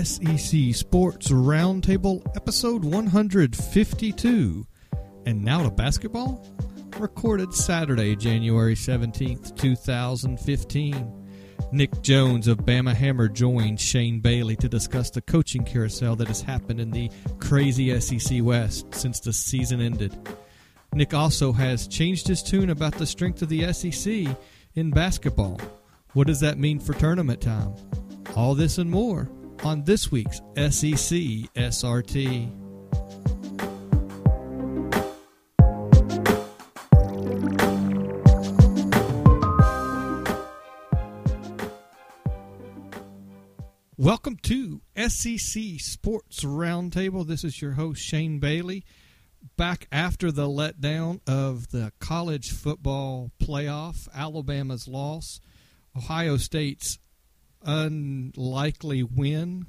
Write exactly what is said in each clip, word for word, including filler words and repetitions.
S E C Sports Roundtable, episode one fifty-two. And now to basketball, recorded Saturday, January seventeenth, twenty fifteen. Nick Jones of Bama Hammer joins Shane Bailey to discuss the coaching carousel that has happened in the crazy S E C West since the season ended. Nick also has changed his tune about the strength of the S E C in basketball. What does that mean for tournament time? All this and more on this week's S E C S R T. Welcome to S E C Sports Roundtable. This is your host, Shane Bailey, back after the letdown of the college football playoff, Alabama's loss, Ohio State's unlikely win,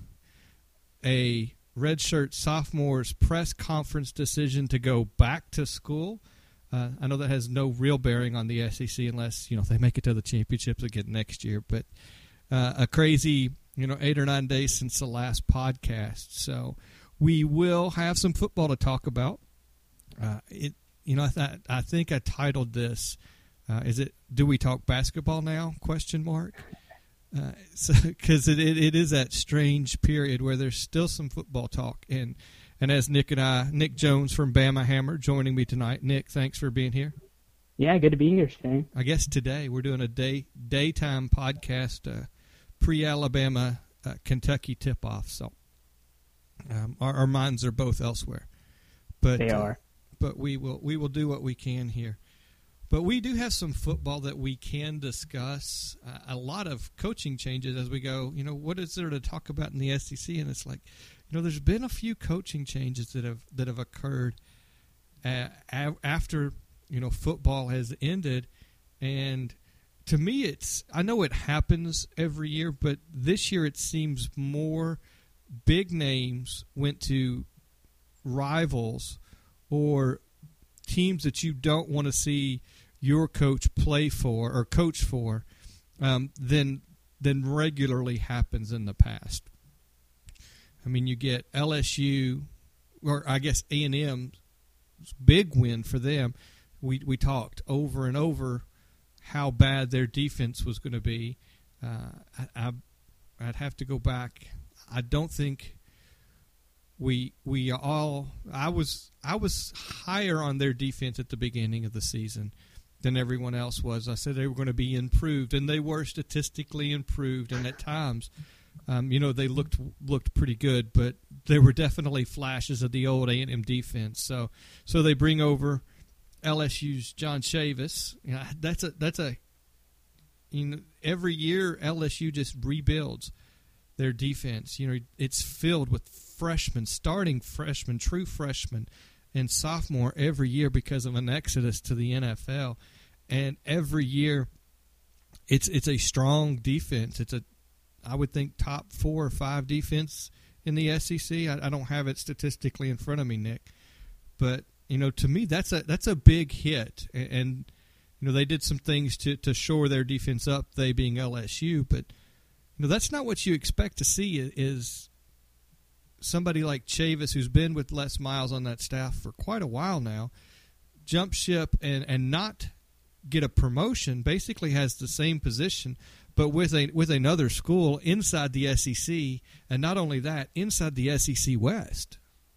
a redshirt sophomore's press conference decision to go back to school. Uh, I know that has no real bearing on the S E C unless, you know, they make it to the championships again next year, but uh, a crazy, you know, eight or nine days since the last podcast. So we will have some football to talk about. Uh, it, you know, I thought I think I titled this, uh, is it, do we talk basketball now, question mark? Uh, so, because it, it, it is that strange period where there's still some football talk. And, and as Nick and I, Nick Jones from Bama Hammer joining me tonight. Nick, thanks for being here. Yeah, good to be here, Shane. I guess today we're doing a day daytime podcast, uh, pre-Alabama uh, Kentucky tip-off. So um, our, our minds are both elsewhere. But, they are. Uh, but we will we will do what we can here. But we do have some football that we can discuss. Uh, a lot of coaching changes as we go. You know, what is there to talk about in the S E C? And it's like, you know, there's been a few coaching changes that have that have occurred uh, a- after, you know, football has ended. And to me, it's, I know it happens every year, but this year it seems more big names went to rivals or teams that you don't want to see your coach play for or coach for um, than than regularly happens in the past. I mean, you get L S U, or I guess A and M's big win for them. We we talked over and over how bad their defense was going to be. Uh, I, I I'd have to go back. I don't think we we all. I was I was higher on their defense at the beginning of the season than everyone else was. I said they were going to be improved, and they were statistically improved. And at times, um, you know, they looked looked pretty good, but there were definitely flashes of the old A and M defense. So so they bring over L S U's John Chavis. You know, that's a that's a you know every year L S U just rebuilds their defense. You know, it's filled with freshmen, starting freshmen, true freshmen, and sophomore every year because of an exodus to the N F L. And every year, it's it's a strong defense. It's a, I would think, top four or five defense in the S E C. I, I don't have it statistically in front of me, Nick, but you know, to me, that's a that's a big hit. And, and you know, they did some things to to shore their defense up. They being L S U, but you know, that's not what you expect to see. Is somebody like Chavis, who's been with Les Miles on that staff for quite a while now, jump ship and, and not get a promotion, basically has the same position, but with a with another school inside the S E C, and not only that, inside the S E C West.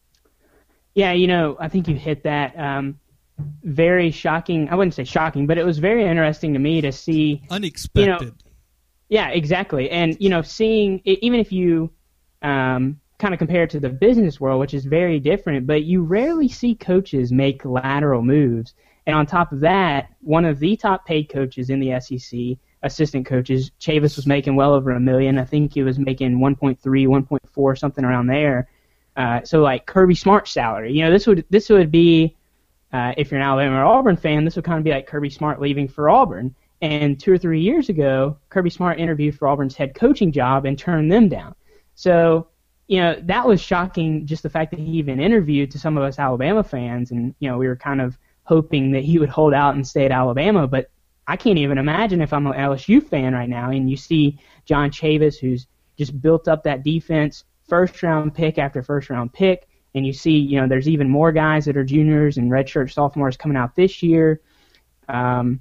Yeah, you know, I think you hit that. Um, very shocking. I wouldn't say shocking, but it was very interesting to me to see. Unexpected. You know, yeah, exactly. And, you know, seeing, even if you um, kind of compare it to the business world, which is very different, but you rarely see coaches make lateral moves. And on top of that, one of the top paid coaches in the S E C, assistant coaches, Chavis was making well over a million. I think he was making one point three, one point four, something around there. Uh, so like Kirby Smart's salary, you know, this would this would be, uh, if you're an Alabama or Auburn fan, this would kind of be like Kirby Smart leaving for Auburn. And two or three years ago, Kirby Smart interviewed for Auburn's head coaching job and turned them down. So, you know, that was shocking, just the fact that he even interviewed to some of us Alabama fans. And, you know, we were kind of hoping that he would hold out and stay at Alabama. But I can't even imagine if I'm an L S U fan right now and you see John Chavis, who's just built up that defense first round pick after first round pick, and you see, you know, there's even more guys that are juniors and redshirt sophomores coming out this year. Um,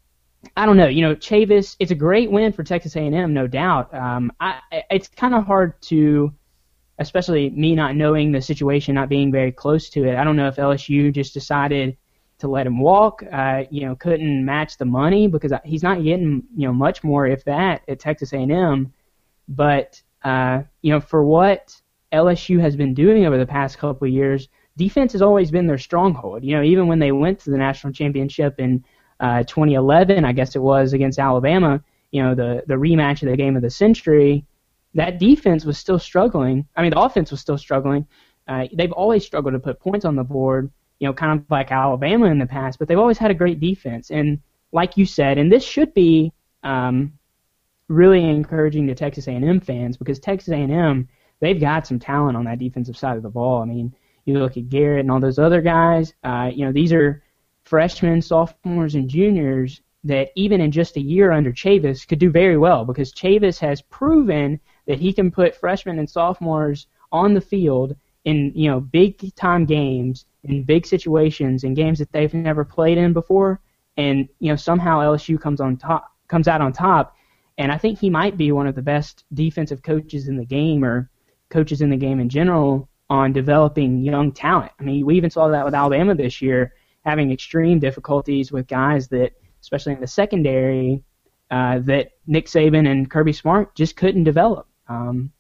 I don't know. You know, Chavis, it's a great win for Texas A and M, no doubt. Um, I, it's kind of hard to, especially me not knowing the situation, not being very close to it. I don't know if L S U just decided to let him walk, uh, you know, couldn't match the money because he's not getting, you know, much more, if that, at Texas A and M. But, uh, you know, for what L S U has been doing over the past couple of years, defense has always been their stronghold. You know, even when they went to the national championship in uh, twenty eleven, I guess it was, against Alabama, you know, the, the rematch of the game of the century, that defense was still struggling. I mean, the offense was still struggling. Uh, they've always struggled to put points on the board, you know, kind of like Alabama in the past, but they've always had a great defense. And like you said, and this should be um, really encouraging to Texas A and M fans, because Texas A and M, they've got some talent on that defensive side of the ball. I mean, you look at Garrett and all those other guys, uh, you know, these are freshmen, sophomores, and juniors that even in just a year under Chavis could do very well, because Chavis has proven that he can put freshmen and sophomores on the field in, you know, big time games, in big situations, in games that they've never played in before, and, you know, somehow L S U comes on top, comes out on top. And I think he might be one of the best defensive coaches in the game, or coaches in the game in general, on developing young talent. I mean, we even saw that with Alabama this year, having extreme difficulties with guys that, especially in the secondary, uh, that Nick Saban and Kirby Smart just couldn't develop. Um,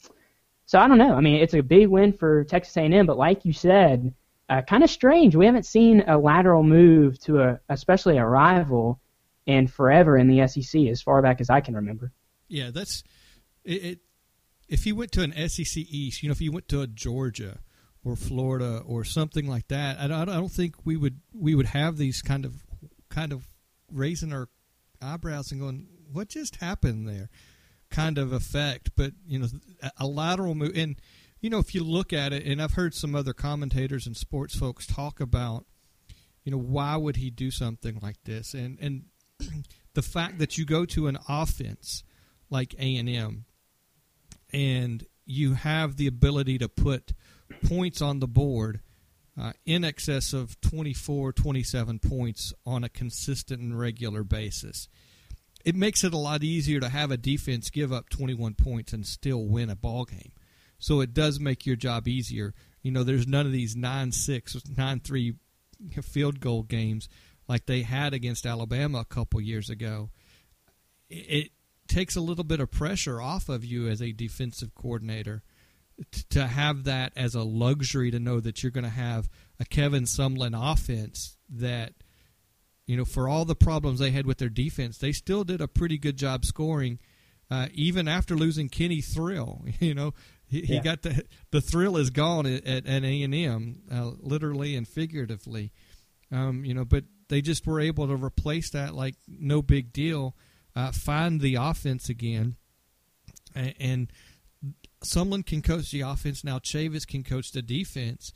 so I don't know. I mean, it's a big win for Texas A and M, but like you said, uh, kind of strange. We haven't seen a lateral move to a, especially a rival, in forever in the S E C, as far back as I can remember. Yeah, that's it. it if you went to an S E C East, you know, if you went to a Georgia or Florida or something like that, I don't, I don't think we would we would have these kind of kind of raising our eyebrows and going, what just happened there, kind of effect. But, you know, a lateral move, and, you know, if you look at it, and I've heard some other commentators and sports folks talk about, you know, why would he do something like this? And and the fact that you go to an offense like A and M and you have the ability to put points on the board uh, in excess of twenty-four, twenty-seven points on a consistent and regular basis, it makes it a lot easier to have a defense give up twenty-one points and still win a ball game. So it does make your job easier. You know, there's none of these nine six, nine three field goal games like they had against Alabama a couple years ago. It takes a little bit of pressure off of you as a defensive coordinator to have that as a luxury, to know that you're going to have a Kevin Sumlin offense that, you know, for all the problems they had with their defense, they still did a pretty good job scoring, uh, even after losing Kenny Thrill. You know, he, yeah. he got the the thrill is gone at, at, at A and M, uh, literally and figuratively. Um, you know, but they just were able to replace that like no big deal, uh, find the offense again, and, and Sumlin can coach the offense. Now Chavis can coach the defense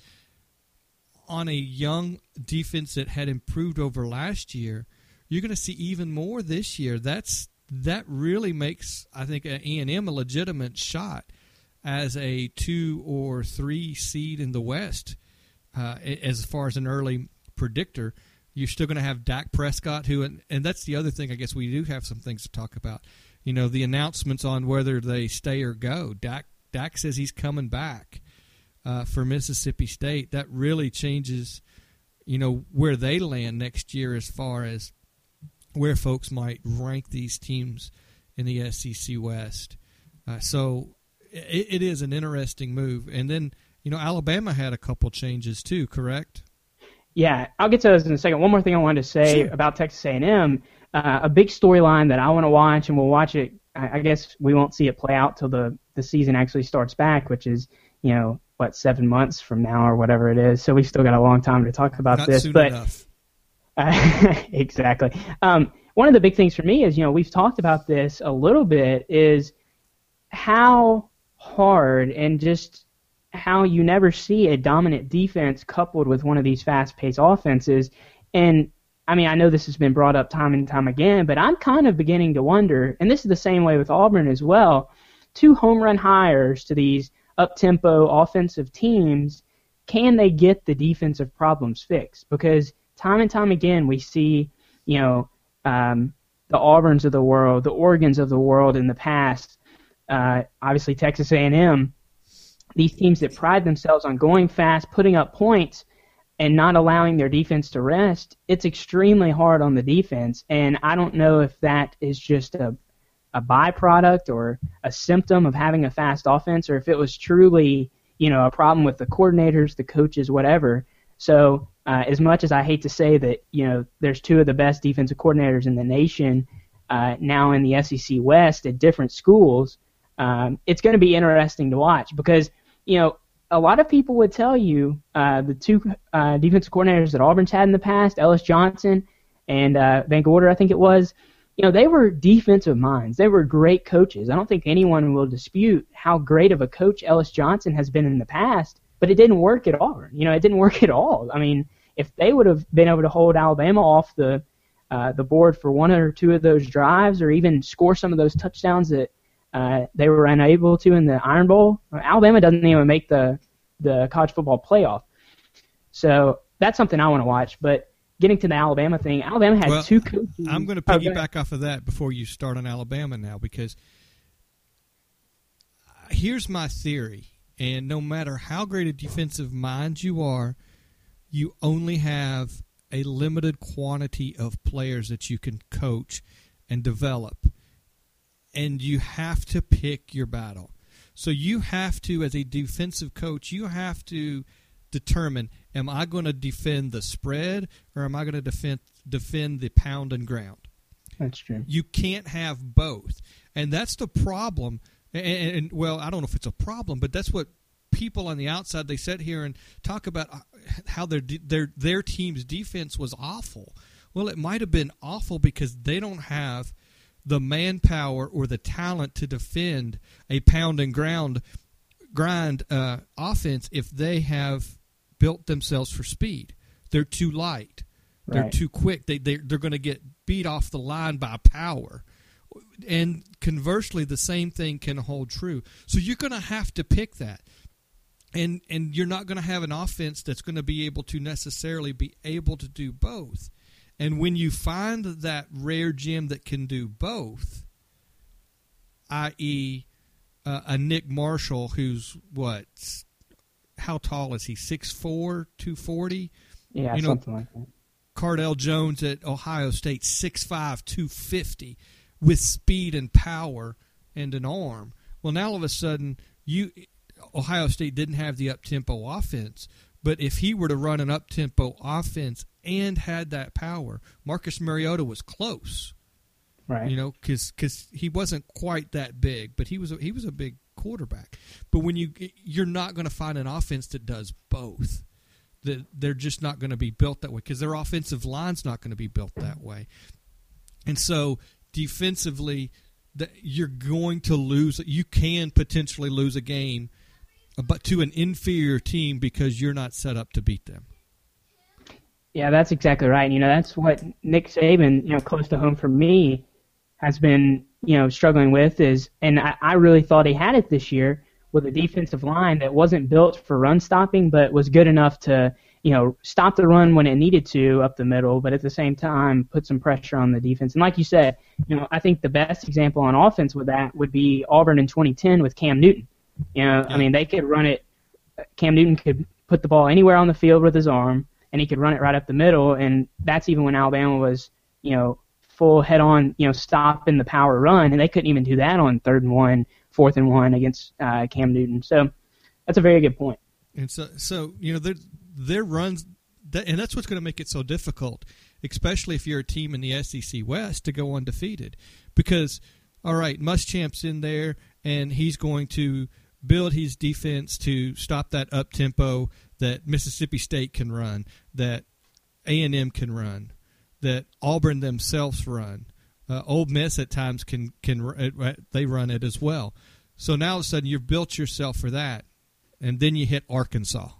on a young defense that had improved over last year. You're going to see even more this year. That's that really makes, I think, A and M a legitimate shot as a two or three seed in the West, uh, as far as an early predictor. You're still going to have Dak Prescott, who, and, and that's the other thing. I guess we do have some things to talk about. You know, the announcements on whether they stay or go. Dak Dak says he's coming back uh, for Mississippi State. That really changes, you know, where they land next year as far as where folks might rank these teams in the S E C West. Uh, so it, it is an interesting move. And then, you know, Alabama had a couple changes too, correct? Yeah, I'll get to those in a second. One more thing I wanted to say sure. about Texas A and M. Uh, a big storyline that I want to watch, and we'll watch it. I guess we won't see it play out till the, the season actually starts back, which is, you know, what, seven months from now or whatever it is. So we've still got a long time to talk about Not this. Soon but enough. Uh, exactly. Um, one of the big things for me is, you know, we've talked about this a little bit, is how hard and just how you never see a dominant defense coupled with one of these fast-paced offenses. And I mean, I know this has been brought up time and time again, but I'm kind of beginning to wonder, and this is the same way with Auburn as well, two home run hires to these up-tempo offensive teams, can they get the defensive problems fixed? Because time and time again we see, you know, um, the Auburns of the world, the Oregons of the world in the past, uh, obviously Texas A and M, these teams that pride themselves on going fast, putting up points, and not allowing their defense to rest. It's extremely hard on the defense, and I don't know if that is just a a byproduct or a symptom of having a fast offense, or if it was truly, you know, a problem with the coordinators, the coaches, whatever. So uh, as much as I hate to say that, you know, there's two of the best defensive coordinators in the nation uh, now in the S E C West at different schools, um, it's going to be interesting to watch because, you know, a lot of people would tell you uh, the two uh, defensive coordinators that Auburn's had in the past, Ellis Johnson and uh, Van Gorder, I think it was, you know, they were defensive minds. They were great coaches. I don't think anyone will dispute how great of a coach Ellis Johnson has been in the past, but it didn't work at Auburn. You know, it didn't work at all. I mean, if they would have been able to hold Alabama off the uh, the board for one or two of those drives or even score some of those touchdowns that uh, they were unable to in the Iron Bowl, Alabama doesn't even make the, the college football playoff. So that's something I want to watch, but getting to the Alabama thing, Alabama had well, two coaches. I'm going to piggyback oh, off of that before you start on Alabama now, because here's my theory, and no matter how great a defensive mind you are, you only have a limited quantity of players that you can coach and develop, and you have to pick your battle. So you have to, as a defensive coach, you have to determine, am I going to defend the spread or am I going to defend defend the pound and ground? That's true. You can't have both. And that's the problem. And, and, and, well, I don't know if it's a problem, but that's what people on the outside, they sit here and talk about how their their their team's defense was awful. Well, it might have been awful because they don't have the manpower or the talent to defend a pound and ground grind uh, offense if they have built themselves for speed. They're too light. They're right. too quick. They they they're going to get beat off the line by power. And conversely, the same thing can hold true. So you're going to have to pick that. And and you're not going to have an offense that's going to be able to necessarily be able to do both. And when you find that rare gem that can do both, that is, uh, a Nick Marshall who's what? How tall is he? six four, two forty? Yeah, you know, something like that. Cardell Jones at Ohio State, six five, two fifty, with speed and power and an arm. Well, now all of a sudden, you Ohio State didn't have the up-tempo offense, but if he were to run an up-tempo offense and had that power, Marcus Mariota was close. Right. You know, because he wasn't quite that big, but he was a, he was a big quarterback. But when you you're not going to find an offense that does both. That they're just not going to be built that way because their offensive line's not going to be built that way. And so defensively, that you're going to lose. You can potentially lose a game, but to an inferior team because you're not set up to beat them. Yeah, that's exactly right. You know, that's what Nick Saban, you know, close to home for me, has been, you know, struggling with is, and I, I really thought he had it this year with a defensive line that wasn't built for run stopping, but was good enough to, you know, stop the run when it needed to up the middle, but at the same time put some pressure on the defense. And like you said, you know, I think the best example on offense with that would be Auburn in twenty ten with Cam Newton. You know, yeah. I mean, they could run it. Cam Newton could put the ball anywhere on the field with his arm, and he could run it right up the middle, and that's even when Alabama was, you know, full head-on, you know, stop in the power run, and they couldn't even do that on third and one, fourth and one against uh, Cam Newton. So that's a very good point. And so, so you know, their their runs, that, and that's what's going to make it so difficult, especially if you're a team in the S E C West, to go undefeated. Because, all right, Muschamp's in there, and he's going to build his defense to stop that up-tempo that Mississippi State can run, that A and M can run, that Auburn themselves run. Uh, Ole Miss at times can can they run it as well. So now all of a sudden you've built yourself for that, and then you hit Arkansas.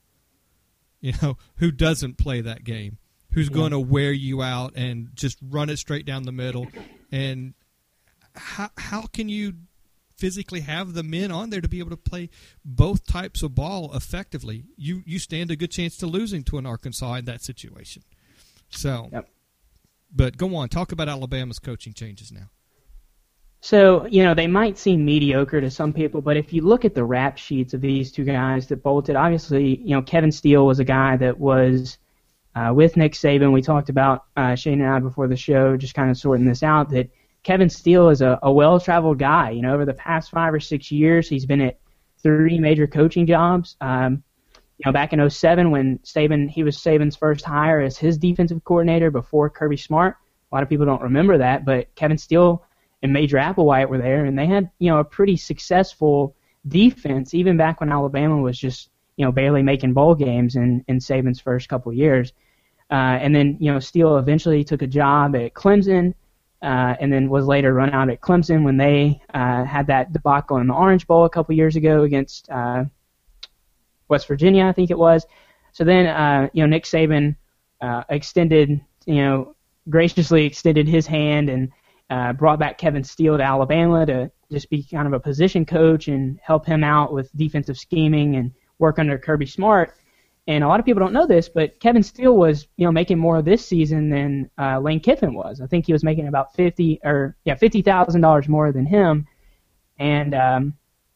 You know, who doesn't play that game? Who's yeah. going to wear you out and just run it straight down the middle? And how how can you physically have the men on there to be able to play both types of ball effectively, you you stand a good chance to losing to an Arkansas in that situation. So, yep. But go on, talk about Alabama's coaching changes now. So, you know, they might seem mediocre to some people, but if you look at the rap sheets of these two guys that bolted, obviously, you know, Kevin Steele was a guy that was uh, with Nick Saban. We talked about, uh, Shane and I before the show, just kind of sorting this out, that Kevin Steele is a, a well-traveled guy. You know, over the past five or six years, he's been at three major coaching jobs. Um, you know, back in oh seven when Saban, he was Saban's first hire as his defensive coordinator before Kirby Smart. A lot of people don't remember that, but Kevin Steele and Major Applewhite were there, and they had, you know, a pretty successful defense, even back when Alabama was just, you know, barely making bowl games in, in Saban's first couple of years. Uh, and then, you know, Steele eventually took a job at Clemson, uh, and then was later run out at Clemson when they uh, had that debacle in the Orange Bowl a couple years ago against uh, West Virginia, I think it was. So then, uh, you know, Nick Saban uh, extended, you know, graciously extended his hand and Uh, brought back Kevin Steele to Alabama to just be kind of a position coach and help him out with defensive scheming and work under Kirby Smart. And a lot of people don't know this, but Kevin Steele was, you know, making more this season than uh, Lane Kiffin was. I think he was making about fifty or yeah fifty thousand dollars more than him. And um,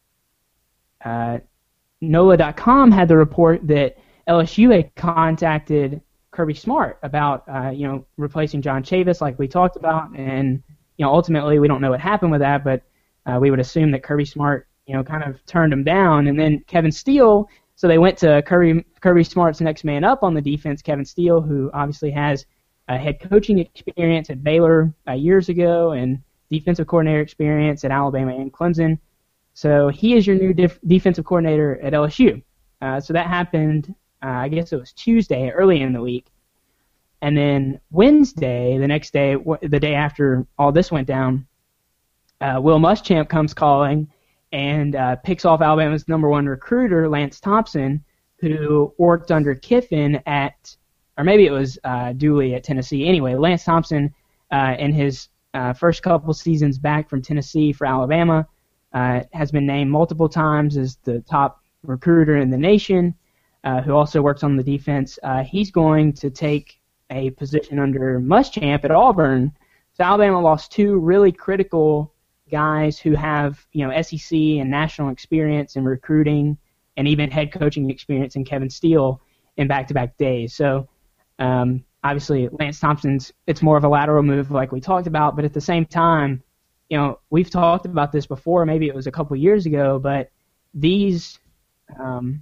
uh, N O L A dot com had the report that L S U had contacted Kirby Smart about uh, you know replacing John Chavis, like we talked about, and you know, ultimately, we don't know what happened with that, but uh, we would assume that Kirby Smart, you know, kind of turned him down. And then Kevin Steele, so they went to Kirby Kirby Smart's next man up on the defense, Kevin Steele, who obviously has uh, head coaching experience at Baylor uh, years ago and defensive coordinator experience at Alabama and Clemson. So he is your new def- defensive coordinator at L S U. Uh, so that happened, uh, I guess it was Tuesday, early in the week. And then Wednesday, the next day, the day after all this went down, uh, Will Muschamp comes calling and uh, picks off Alabama's number one recruiter, Lance Thompson, who worked under Kiffin at, or maybe it was uh, Dooley at Tennessee. Anyway, Lance Thompson, uh, in his uh, first couple seasons back from Tennessee for Alabama, uh, has been named multiple times as the top recruiter in the nation, uh, who also works on the defense. Uh, he's going to take a position under Muschamp at Auburn. So Alabama lost two really critical guys who have, you know, S E C and national experience in recruiting and even head coaching experience in Kevin Steele in back-to-back days. So um, obviously Lance Thompson's, it's more of a lateral move like we talked about, but at the same time, you know, we've talked about this before, maybe it was a couple years ago, but these um,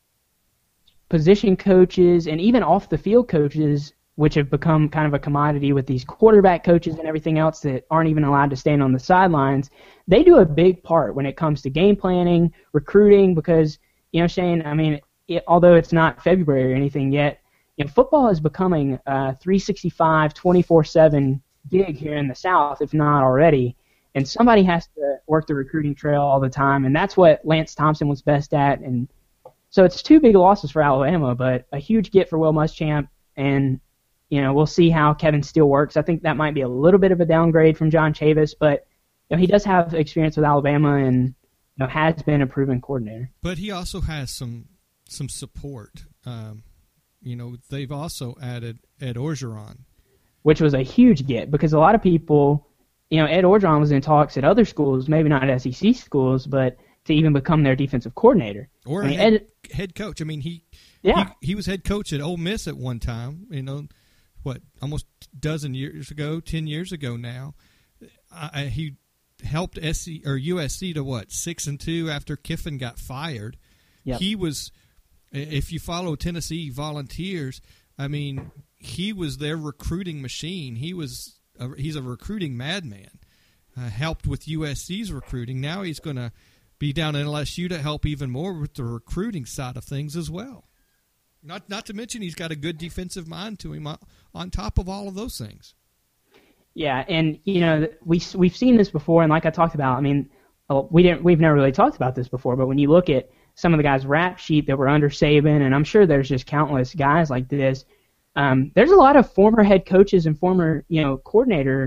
position coaches and even off-the-field coaches, which have become kind of a commodity with these quarterback coaches and everything else that aren't even allowed to stand on the sidelines, they do a big part when it comes to game planning, recruiting, because, you know, Shane, I mean, it, although it's not February or anything yet, you know, football is becoming a three sixty-five, twenty-four seven gig here in the South, if not already, and somebody has to work the recruiting trail all the time, and that's what Lance Thompson was best at. And so it's two big losses for Alabama, but a huge get for Will Muschamp, and you know, we'll see how Kevin Steele works. I think that might be a little bit of a downgrade from John Chavis, but you know, he does have experience with Alabama and you know, has been a proven coordinator. But he also has some some support. Um, you know, they've also added Ed Orgeron, which was a huge get because a lot of people, you know, Ed Orgeron was in talks at other schools, maybe not at S E C schools, but to even become their defensive coordinator or I mean, head, Ed, head coach. I mean, he yeah he, he was head coach at Ole Miss at one time. You know. What, almost a dozen years ago, ten years ago now, I, he helped S C or U S C to what, six and two after Kiffin got fired. Yep. He was, if you follow Tennessee Volunteers, I mean, he was their recruiting machine. He was, a, he's a recruiting madman. Uh, helped with U S C's recruiting. Now he's going to be down in L S U to help even more with the recruiting side of things as well. Not not to mention he's got a good defensive mind to him on top of all of those things. Yeah, and you know we we've seen this before, and like I talked about, I mean, we didn't we've never really talked about this before, but when you look at some of the guys' rap sheet that were under Saban, and I'm sure there's just countless guys like this. Um, there's a lot of former head coaches and former you know coordinator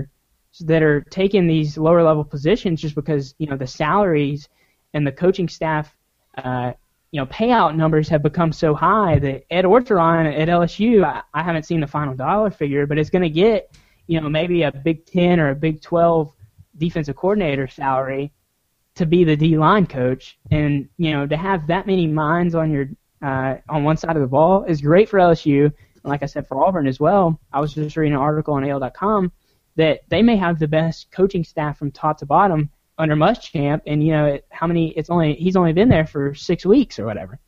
that are taking these lower level positions just because, you know, the salaries and the coaching staff, uh, you know, payout numbers have become so high that Ed Orgeron at L S U, I, I haven't seen the final dollar figure, but it's going to get, you know, maybe a Big Ten or a Big twelve defensive coordinator salary to be the D-line coach. And, you know, to have that many minds on your uh, on one side of the ball is great for L S U. And like I said, for Auburn as well. I was just reading an article on A L dot com that they may have the best coaching staff from top to bottom under Muschamp, and you know it, how many? It's only he's only been there for six weeks or whatever.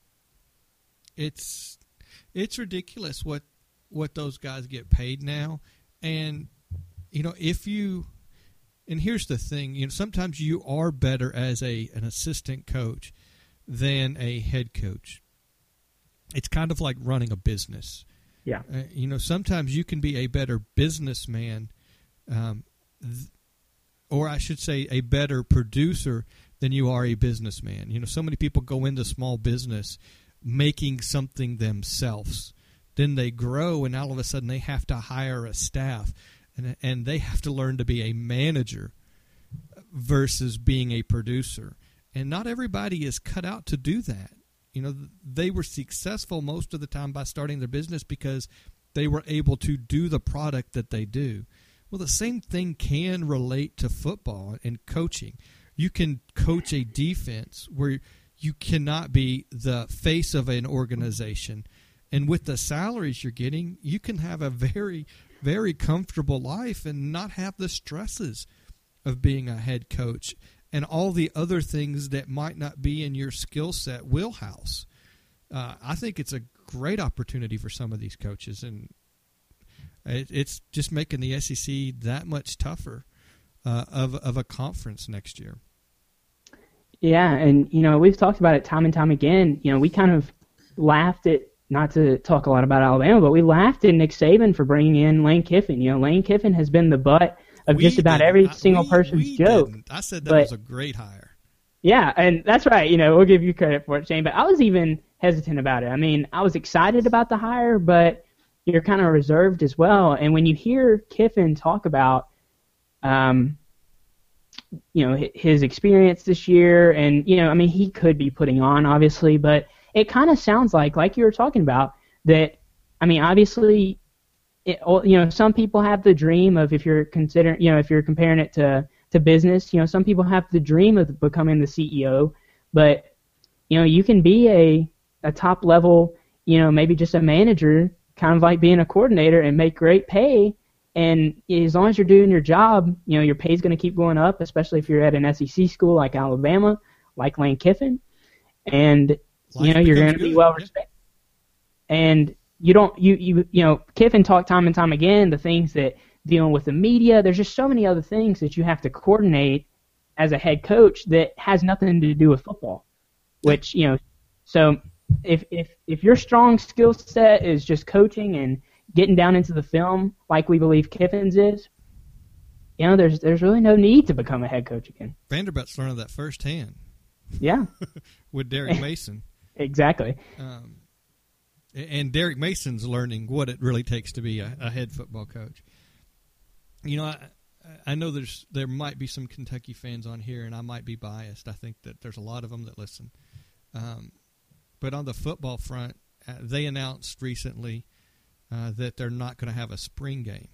It's it's ridiculous what what those guys get paid now, and you know if you and here's the thing, you know sometimes you are better as a an assistant coach than a head coach. It's kind of like running a business. Yeah, uh, you know sometimes you can be a better businessman. Um, th- or I should say a better producer than you are a businessman. You know, so many people go into small business making something themselves. Then they grow, and all of a sudden they have to hire a staff, and and they have to learn to be a manager versus being a producer. And not everybody is cut out to do that. You know, they were successful most of the time by starting their business because they were able to do the product that they do. Well, the same thing can relate to football and coaching. You can coach a defense where you cannot be the face of an organization. And with the salaries you're getting, you can have a very, very comfortable life and not have the stresses of being a head coach and all the other things that might not be in your skill set wheelhouse. Uh, I think it's a great opportunity for some of these coaches, and it's just making the S E C that much tougher uh, of of a conference next year. Yeah, and you know we've talked about it time and time again. You know we kind of laughed at, not to talk a lot about Alabama, but we laughed at Nick Saban for bringing in Lane Kiffin. You know Lane Kiffin has been the butt of we just about didn't. every I, single we, person's we joke. Didn't. I said that but, was a great hire. Yeah, and that's right. You know we'll give you credit for it, Shane. But I was even hesitant about it. I mean, I was excited about the hire, but you're kind of reserved as well. And when you hear Kiffin talk about, um, you know, his experience this year, and, you know, I mean, he could be putting on, obviously, but it kind of sounds like, like you were talking about, that, I mean, obviously, it, you know, some people have the dream of, if you're considering, you know, if you're comparing it to, to business, you know, some people have the dream of becoming the C E O, but, you know, you can be a, a top level, you know, maybe just a manager, kind of like being a coordinator, and make great pay. And as long as you're doing your job, you know, your pay's going to keep going up, especially if you're at an S E C school like Alabama, like Lane Kiffin. And, Life you know, you're going to good. be well respected. Yeah. And you don't, you, you, you know, Kiffin talked time and time again, the things that dealing with the media, there's just so many other things that you have to coordinate as a head coach that has nothing to do with football, which, you know, so If if if your strong skill set is just coaching and getting down into the film, like we believe Kiffin's is, you know, there's there's really no need to become a head coach again. Vanderbilt's learning that firsthand. Yeah, with Derek Mason. Exactly. Um, and Derek Mason's learning what it really takes to be a, a head football coach. You know, I I know there's there might be some Kentucky fans on here, and I might be biased. I think that there's a lot of them that listen. Um, But on the football front, uh, they announced recently uh, that they're not going to have a spring game.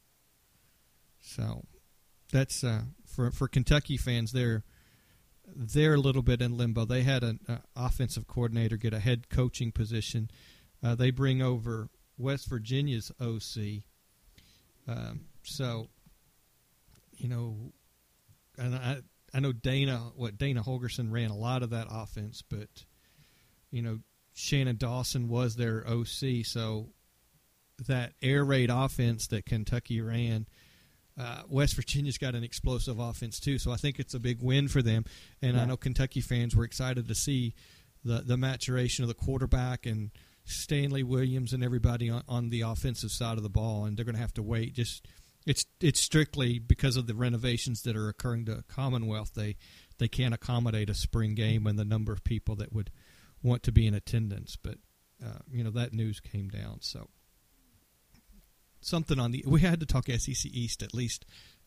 So that's uh, for for Kentucky fans. They're they're a little bit in limbo. They had an uh, offensive coordinator get a head coaching position. Uh, they bring over West Virginia's O C. Um, so you know, and I I know Dana what Dana Holgorsen ran a lot of that offense, but you know, Shannon Dawson was their O C, so that air raid offense that Kentucky ran, uh, West Virginia's got an explosive offense too, so I think it's a big win for them. And yeah. I know Kentucky fans were excited to see the, the maturation of the quarterback and Stanley Williams and everybody on, on the offensive side of the ball, and they're going to have to wait. Just it's it's strictly because of the renovations that are occurring to Commonwealth. They they can't accommodate a spring game and the number of people that would want to be in attendance, but uh, you know that news came down. So something on the we had to talk S E C East at least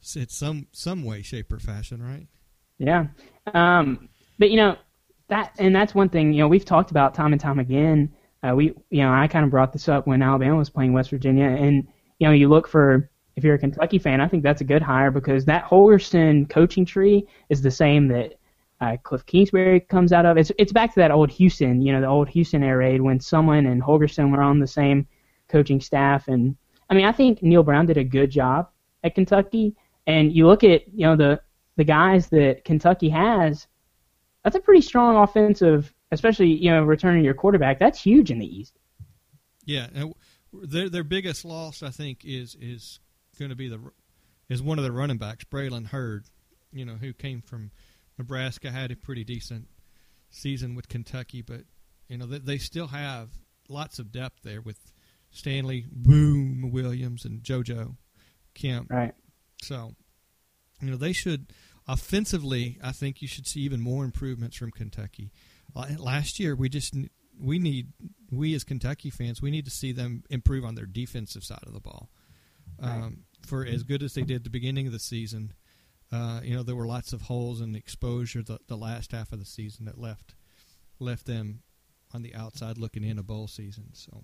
in some some way, shape, or fashion, right? Yeah. Um, but, you know, that and that's one thing, you know, we've talked about time and time again. Uh, we, you know, I kind of brought this up when Alabama was playing West Virginia. And, you know, you look for, if you're a Kentucky fan, I think that's a good hire because that Holgorsen coaching tree is the same that uh, Cliff Kingsbury comes out of. It's it's back to that old Houston, you know, the old Houston air raid when Sumlin and Holgorsen were on the same coaching staff. And, I mean, I think Neil Brown did a good job at Kentucky. And you look at, you know, the the guys that Kentucky has, that's a pretty strong offensive, especially, you know, returning your quarterback. That's huge in the East. Yeah, and their their biggest loss, I think, is is going to be the is one of the running backs, Braylon Hurd, you know, who came from Nebraska, had a pretty decent season with Kentucky, but you know they, they still have lots of depth there with Stanley Boom Williams and JoJo Kemp. Right. So, you know, they should offensively. I think you should see even more improvements from Kentucky. Last year, we just we need we as Kentucky fans we need to see them improve on their defensive side of the ball. Right. Um, for as good as they did at the beginning of the season, uh, you know, there were lots of holes in exposure the, the last half of the season that left left them on the outside looking in a bowl season. So,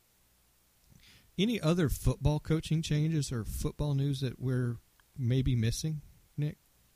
any other football coaching changes or football news that we're maybe missing, Nick?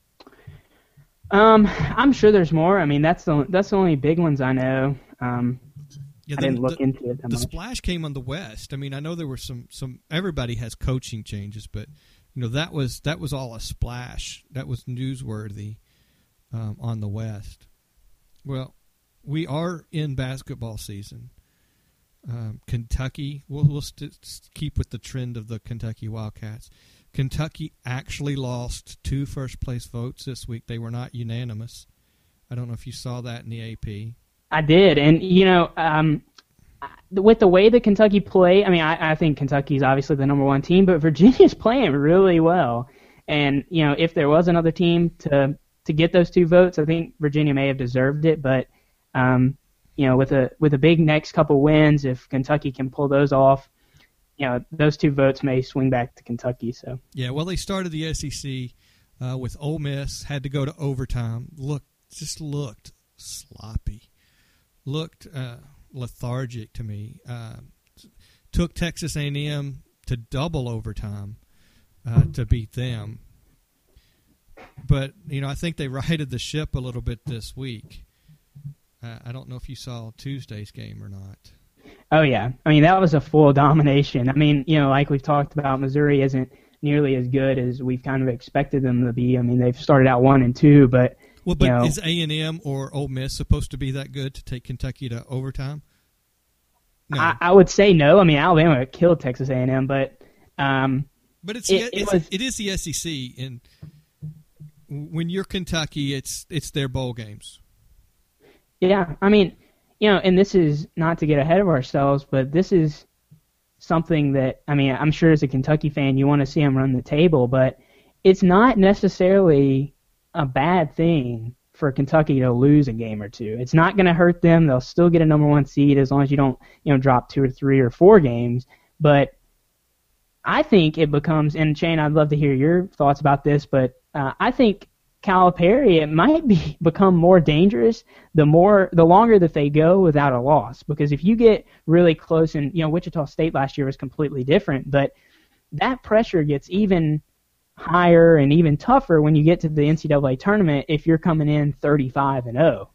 Um, I'm sure there's more. I mean, that's the that's the only big ones I know. Um, yeah, I the, didn't look the, into it that The much. splash came on the West. I mean, I know there were some, some. Everybody has coaching changes, but you know that was that was all a splash. That was newsworthy um, on the West. Well, we are in basketball season. Um, Kentucky, we'll, we'll st- keep with the trend of the Kentucky Wildcats. Kentucky actually lost two first-place votes this week. They were not unanimous. I don't know if you saw that in the A P. I did, and you know, um, with the way that Kentucky play, I mean, I, I think Kentucky's obviously the number one team, but Virginia's playing really well. And you know, if there was another team to to get those two votes, I think Virginia may have deserved it. But um, you know, with a with a big next couple wins, if Kentucky can pull those off, you know, those two votes may swing back to Kentucky. So yeah, well, they started the S E C uh, with Ole Miss, had to go to overtime. Look, just looked sloppy, looked uh, lethargic to me. Uh, took Texas A and M to double overtime uh, to beat them. But you know, I think they righted the ship a little bit this week. Uh, I don't know if you saw Tuesday's game or not. Oh, yeah. I mean, that was a full domination. I mean, you know, like we've talked about, Missouri isn't nearly as good as we've kind of expected them to be. I mean, they've started out one and two, but, well, but you know, is A and M or Ole Miss supposed to be that good to take Kentucky to overtime? No. I, I would say no. I mean, Alabama killed Texas A and M, but um, but it's, it, it, it, it's was, it is the S E C, and when you're Kentucky, it's it's their bowl games. Yeah, I mean, you know, and this is not to get ahead of ourselves, but this is something that, I mean, I'm sure as a Kentucky fan you want to see them run the table, but it's not necessarily a bad thing for Kentucky to lose a game or two. It's not going to hurt them. They'll still get a number one seed as long as you don't, you know, drop two or three or four games. But I think it becomes, and Shane, I'd love to hear your thoughts about this, but uh, I think Calipari, it might be become more dangerous the more the longer that they go without a loss. Because if you get really close, and you know Wichita State last year was completely different, but that pressure gets even higher and even tougher when you get to the N C double A tournament if you're coming in thirty-five and oh.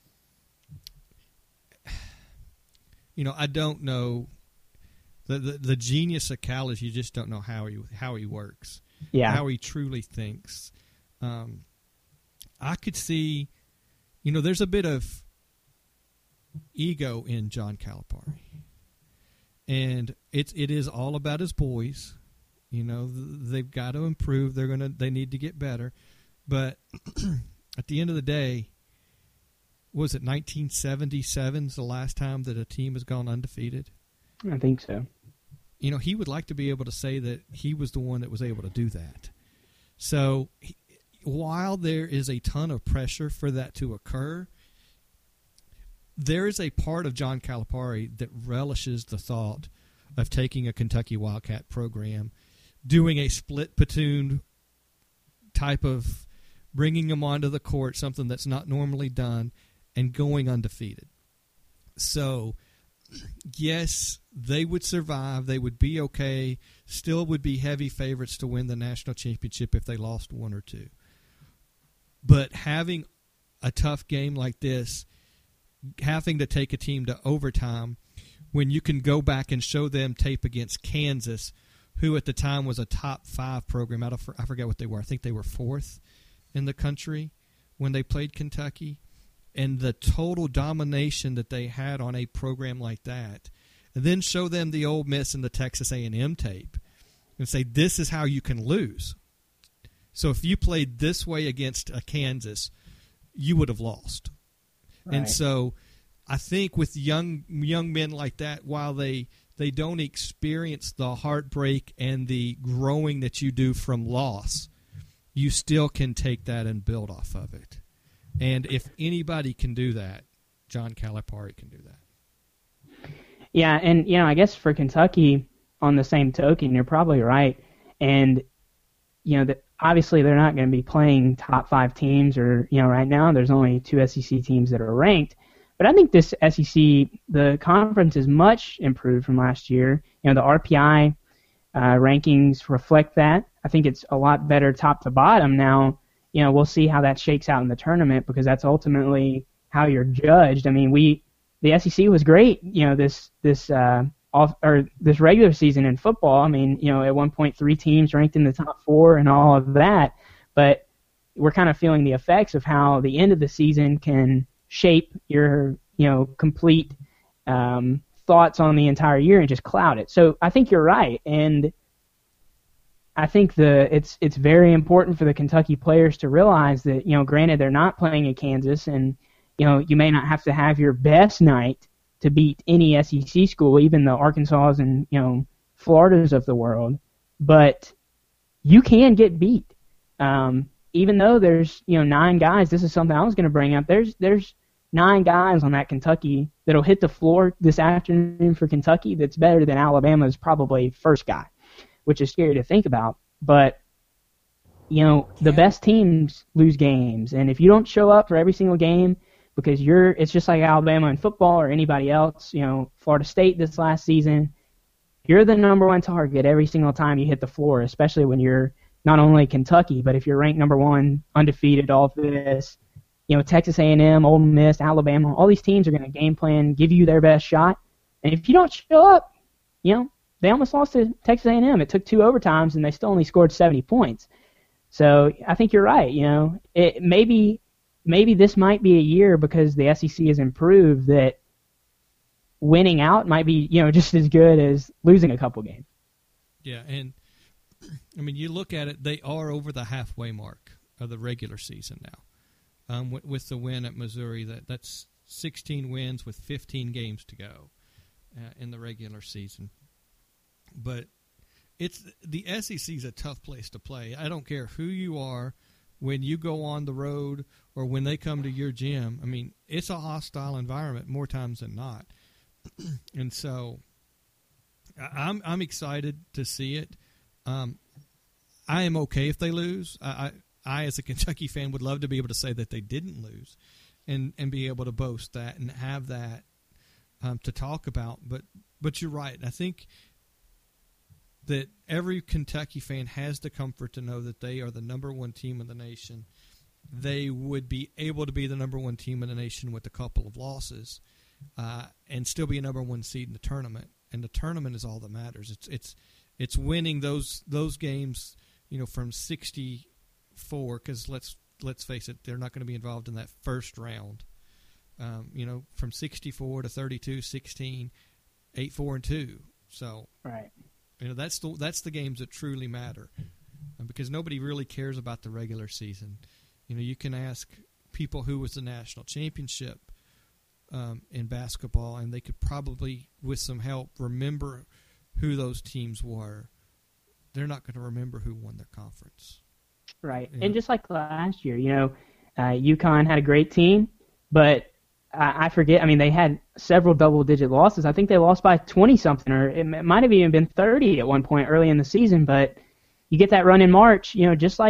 You know, I don't know the the, the genius of Cal is you just don't know how he how he works, yeah, how he truly thinks. Um, I could see, you know, there's a bit of ego in John Calipari, and it's it is all about his boys. You know, they've got to improve. They're gonna they need to get better, but at the end of the day, was it nineteen seventy-seven is the last time that a team has gone undefeated? I think so. You know, he would like to be able to say that he was the one that was able to do that. So he, while there is a ton of pressure for that to occur, there is a part of John Calipari that relishes the thought of taking a Kentucky Wildcat program, doing a split platoon type of bringing them onto the court, something that's not normally done, and going undefeated. So, yes, they would survive. They would be okay. Still would be heavy favorites to win the national championship if they lost one or two. But having a tough game like this, having to take a team to overtime, when you can go back and show them tape against Kansas, who at the time was a top five program. Out of, I forget what they were. I think they were fourth in the country when they played Kentucky. And the total domination that they had on a program like that. And then show them the Ole Miss and the Texas A and M tape and say, this is how you can lose. So if you played this way against a Kansas, you would have lost. Right. And so I think with young young men like that, while they they don't experience the heartbreak and the growing that you do from loss, you still can take that and build off of it. And if anybody can do that, John Calipari can do that. Yeah, and you know, I guess for Kentucky, on the same token, you're probably right. And you know, the, obviously they're not going to be playing top five teams, or you know, right now there's only two S E C teams that are ranked. But I think this S E C, the conference is much improved from last year. You know, the R P I uh, rankings reflect that. I think it's a lot better top to bottom now. You know, we'll see how that shakes out in the tournament, because that's ultimately how you're judged. I mean, we the S E C was great, you know, this this uh, off or this regular season in football. I mean, you know, at one point three teams ranked in the top four and all of that. But we're kind of feeling the effects of how the end of the season can shape your, you know, complete um, thoughts on the entire year and just cloud it. So I think you're right, and I think the it's it's very important for the Kentucky players to realize that, you know, granted they're not playing at Kansas, and you know, you may not have to have your best night to beat any S E C school, even the Arkansas and, you know, Floridas of the world, but you can get beat. Um, even though there's, you know, nine guys, this is something I was going to bring up. There's there's nine guys on that Kentucky that'll hit the floor this afternoon for Kentucky that's better than Alabama's probably first guy, which is scary to think about. But, you know, the yeah. best teams lose games. And if you don't show up for every single game because you're, it's just like Alabama in football or anybody else, you know, Florida State this last season, you're the number one target every single time you hit the floor, especially when you're not only Kentucky, but if you're ranked number one, undefeated, all of this, you know, Texas A and M, Ole Miss, Alabama, all these teams are going to game plan, give you their best shot. And if you don't show up, you know, they almost lost to Texas A and M. It took two overtimes, and they still only scored seventy points. So I think you're right. You know, it, maybe maybe this might be a year, because the S E C has improved, that winning out might be, you know, just as good as losing a couple games. Yeah, and I mean, you look at it; they are over the halfway mark of the regular season now. Um, with, with the win at Missouri, that that's sixteen wins with fifteen games to go uh, in the regular season. But it's the S E C is a tough place to play. I don't care who you are, when you go on the road or when they come to your gym. I mean, it's a hostile environment more times than not. And so I'm I'm excited to see it. Um, I am okay if they lose. I, I I as a Kentucky fan would love to be able to say that they didn't lose, and, and be able to boast that and have that um, to talk about. But but you're right. I think that every Kentucky fan has the comfort to know that they are the number one team in the nation. They would be able to be the number one team in the nation with a couple of losses, uh, and still be a number one seed in the tournament. And the tournament is all that matters. It's it's it's winning those those games, you know, from sixty-four. Because let's let's face it, they're not going to be involved in that first round. Um, you know, from sixty-four to thirty-two, sixteen, eight, four, and two. So right. You know, that's the that's the games that truly matter, because nobody really cares about the regular season. You know, you can ask people who was the national championship um, in basketball, and they could probably, with some help, remember who those teams were. They're not going to remember who won their conference. Right, You know? and just like last year, you know, uh, UConn had a great team, but I forget. I mean, they had several double-digit losses. I think they lost by twenty-something, or it might have even been thirty at one point early in the season. But you get that run in March, you know, just like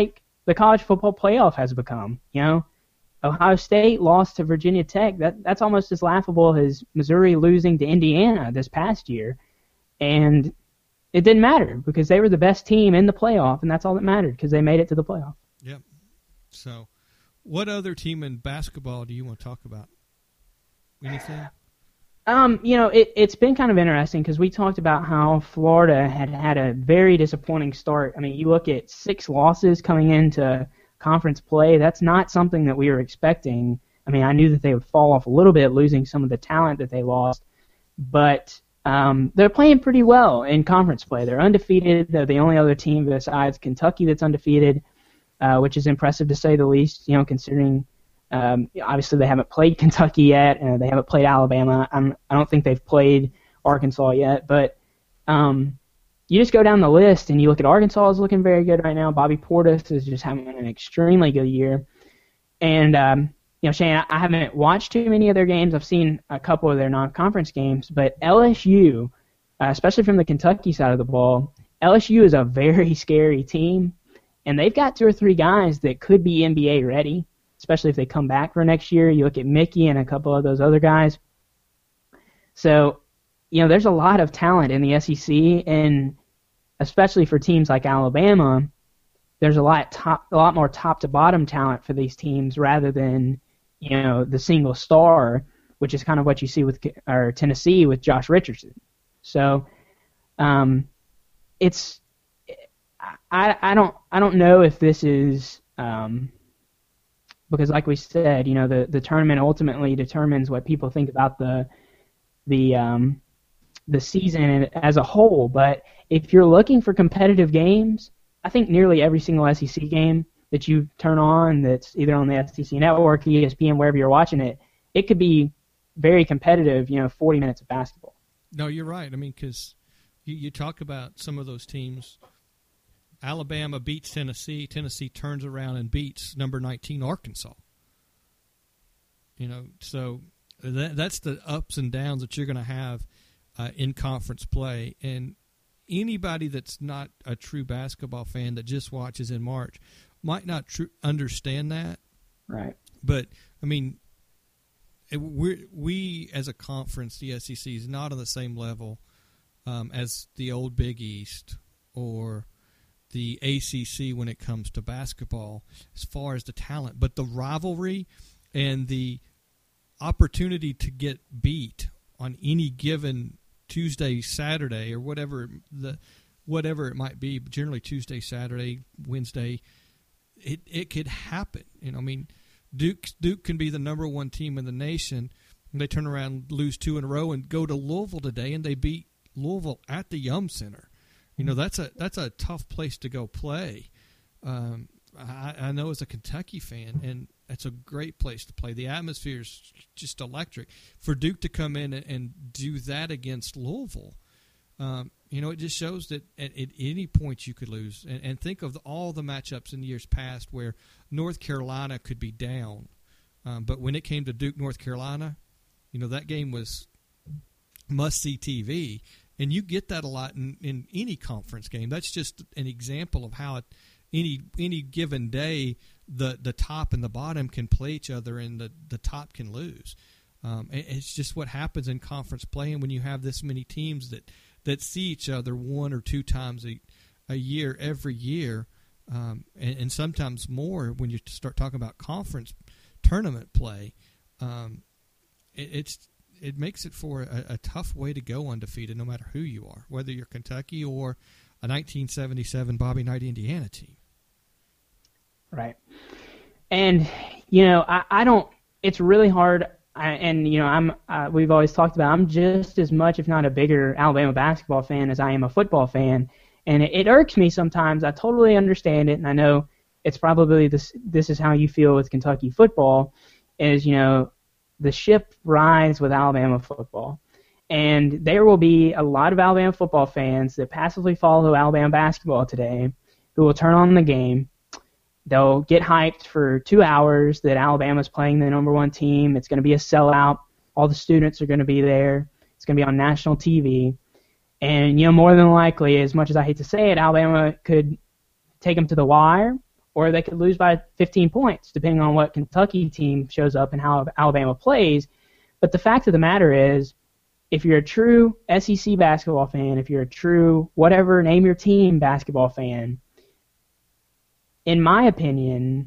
the college football playoff has become. You know, Ohio State lost to Virginia Tech. That that's almost as laughable as Missouri losing to Indiana this past year, and it didn't matter because they were the best team in the playoff, and that's all that mattered because they made it to the playoff. Yep. So, what other team in basketball do you want to talk about? Anything? Um, you know, it, it's been kind of interesting because we talked about how Florida had had a very disappointing start. I mean, you look at six losses coming into conference play. That's not something that we were expecting. I mean, I knew that they would fall off a little bit, losing some of the talent that they lost, but um, they're playing pretty well in conference play. They're undefeated. They're the only other team besides Kentucky that's undefeated, uh, which is impressive to say the least, you know, considering Um, obviously, they haven't played Kentucky yet, and they haven't played Alabama. I'm, I don't think they've played Arkansas yet. But um, you just go down the list, and you look at Arkansas is looking very good right now. Bobby Portis is just having an extremely good year. And, um, you know, Shane, I, I haven't watched too many of their games. I've seen a couple of their non-conference games. But L S U, uh, especially from the Kentucky side of the ball, L S U is a very scary team. And they've got two or three guys that could be N B A ready, especially if they come back for next year. You look at Mickey and a couple of those other guys. So, you know, there's a lot of talent in the S E C, and especially for teams like Alabama, there's a lot top, a lot more top-to-bottom talent for these teams rather than, you know, the single star, which is kind of what you see with or Tennessee with Josh Richardson. So, um, it's I I don't I don't know if this is um, because like we said, you know, the, the tournament ultimately determines what people think about the the um, the season as a whole. But if you're looking for competitive games, I think nearly every single S E C game that you turn on that's either on the S E C Network, E S P N, wherever you're watching it, it could be very competitive, you know, forty minutes of basketball. No, you're right. I mean, because you, you talk about some of those teams. Alabama beats Tennessee. Tennessee turns around and beats number nineteen Arkansas. You know, so that, that's the ups and downs that you're going to have uh, in conference play. And anybody that's not a true basketball fan that just watches in March might not tr- understand that. Right. But, I mean, it, we're, we as a conference, the S E C, is not on the same level um, as the old Big East or the A C C when it comes to basketball as far as the talent. But the rivalry and the opportunity to get beat on any given Tuesday, Saturday, or whatever the whatever it might be, generally Tuesday, Saturday, Wednesday, it it could happen. You know, I mean, Duke Duke can be the number one team in the nation, and they turn around, lose two in a row, and go to Louisville today, and they beat Louisville at the Yum Center. You know, that's a that's a tough place to go play. Um, I, I know as a Kentucky fan, and it's a great place to play. The atmosphere is just electric. For Duke to come in and, and do that against Louisville, um, you know, it just shows that at, at any point you could lose. And, and think of the, all the matchups in years past where North Carolina could be down. Um, but when it came to Duke, North Carolina, you know, that game was must-see T V. And you get that a lot in, in any conference game. That's just an example of how it, any any given day the, the top and the bottom can play each other, and the, the top can lose. Um, it's just what happens in conference play, and when you have this many teams that, that see each other one or two times a, a year, every year, um, and, and sometimes more when you start talking about conference tournament play, um, it, it's it makes it for a, a tough way to go undefeated, no matter who you are, whether you're Kentucky or a nineteen seventy-seven Bobby Knight Indiana team. Right. And, you know, I, I don't – it's really hard – and, you know, I'm uh, we've always talked about I'm just as much, if not a bigger, Alabama basketball fan as I am a football fan. And it, it irks me sometimes. I totally understand it, and I know it's probably this, this is how you feel with Kentucky football is, you know, the ship rides with Alabama football. And there will be a lot of Alabama football fans that passively follow Alabama basketball today who will turn on the game. They'll get hyped for two hours that Alabama's playing the number one team. It's going to be a sellout. All the students are going to be there. It's going to be on national T V. And, you know, more than likely, as much as I hate to say it, Alabama could take them to the wire, or they could lose by fifteen points, depending on what Kentucky team shows up and how Alabama plays. But the fact of the matter is, if you're a true S E C basketball fan, if you're a true whatever, name your team basketball fan, in my opinion,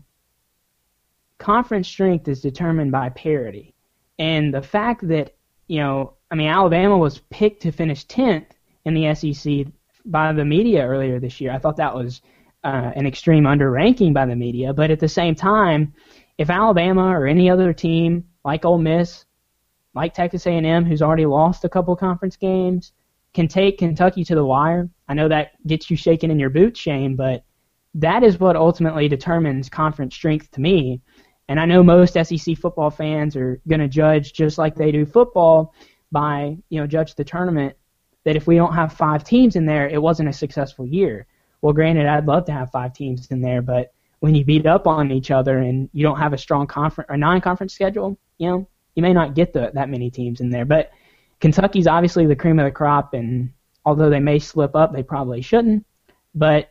conference strength is determined by parity. And the fact that, you know, I mean, Alabama was picked to finish tenth in the S E C by the media earlier this year. I thought that was uh, an extreme underranking by the media. But at the same time, if Alabama or any other team like Ole Miss, like Texas A and M, who's already lost a couple conference games, can take Kentucky to the wire, I know that gets you shaking in your boots, Shane, but that is what ultimately determines conference strength to me. And I know most S E C football fans are going to judge just like they do football by, you know, judge the tournament, that if we don't have five teams in there, it wasn't a successful year. Well, granted, I'd love to have five teams in there, but when you beat up on each other and you don't have a strong conference or non-conference schedule, you know, you may not get the, that many teams in there. But Kentucky's obviously the cream of the crop, and although they may slip up, they probably shouldn't. But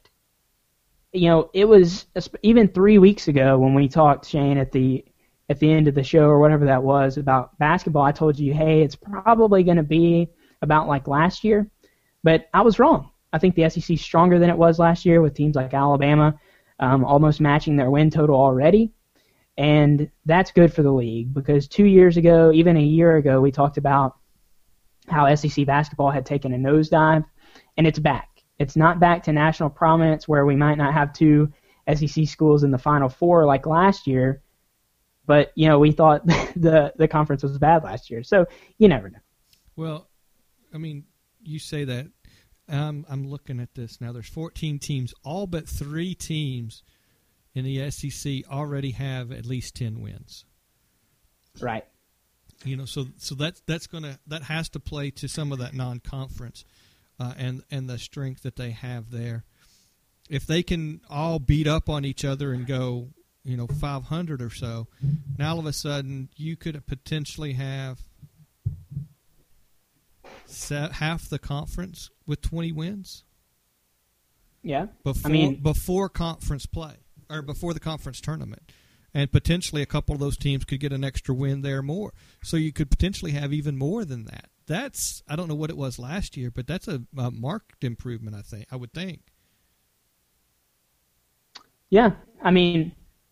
you know, it was even three weeks ago when we talked, Shane, at the at the end of the show or whatever that was about basketball. I told you, hey, it's probably going to be about like last year, but I was wrong. I think the S E C is stronger than it was last year, with teams like Alabama um, almost matching their win total already, and that's good for the league, because two years ago, even a year ago, we talked about how S E C basketball had taken a nosedive, and it's back. It's not back to national prominence where we might not have two S E C schools in the Final Four like last year, but, you know, we thought the the conference was bad last year. So you never know. Well, I mean, you say that. Um, I'm looking at this now. There's fourteen teams. All but three teams in the S E C already have at least ten wins. Right. You know, so so that's that's gonna that has to play to some of that non-conference. Uh, and and the strength that they have there. If they can all beat up on each other and go, you know, five hundred or so, now all of a sudden you could potentially have set half the conference with twenty wins. Yeah, before, I mean before conference play or before the conference tournament, and potentially a couple of those teams could get an extra win there more. So you could potentially have even more than that. That's, I don't know what it was last year, but that's a, a marked improvement, I think. I would think. Yeah, I mean,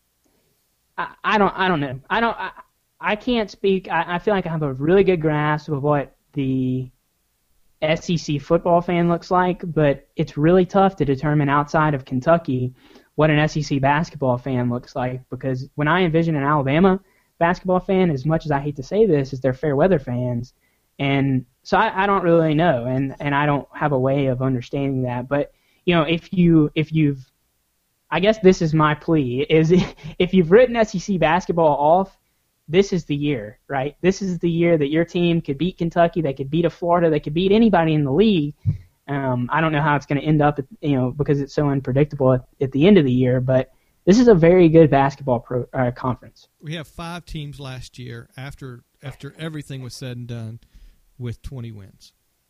I, I don't, I don't know. I don't, I, I can't speak. I, I feel like I have a really good grasp of what the S E C football fan looks like, but it's really tough to determine outside of Kentucky what an S E C basketball fan looks like, because when I envision an Alabama basketball fan, as much as I hate to say this, is they're fair weather fans. And so I, I don't really know, and, and I don't have a way of understanding that. But, you know, if, you, if you've – I guess this is my plea, is if you've written S E C basketball off, this is the year, right? This is the year that your team could beat Kentucky, they could beat a Florida, they could beat anybody in the league. Um, I don't know how it's going to end up, at, you know, because it's so unpredictable at, at the end of the year, but this is a very good basketball pro, uh, conference. We have five teams last year after after everything was said and done with twenty wins.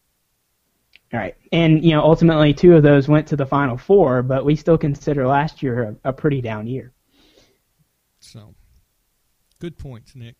All right. And, you know, ultimately two of those went to the Final Four, but we still consider last year a, a pretty down year. So, good points, Nick.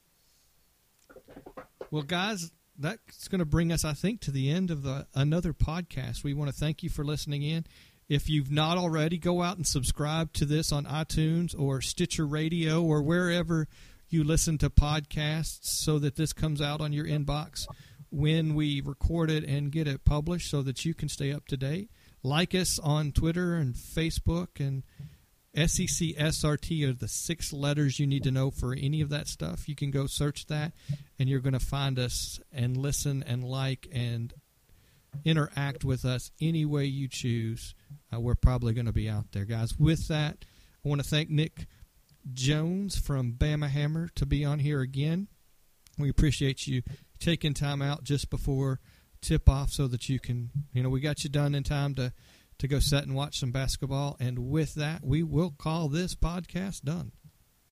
Well, guys, that's going to bring us, I think, to the end of the another podcast. We want to thank you for listening in. If you've not already, go out and subscribe to this on iTunes or Stitcher Radio or wherever you listen to podcasts, so that this comes out on your inbox when we record it and get it published, so that you can stay up to date. Like us on Twitter and Facebook, and S E C S R T are the six letters you need to know for any of that stuff. You can go search that, and you're going to find us and listen and like and interact with us any way you choose. Uh, we're probably going to be out there, guys. With that, I want to thank Nick Jones from Bama Hammer to be on here again. We appreciate you taking time out just before tip-off so that you can, you know, we got you done in time to, to go sit and watch some basketball. And with that, we will call this podcast done.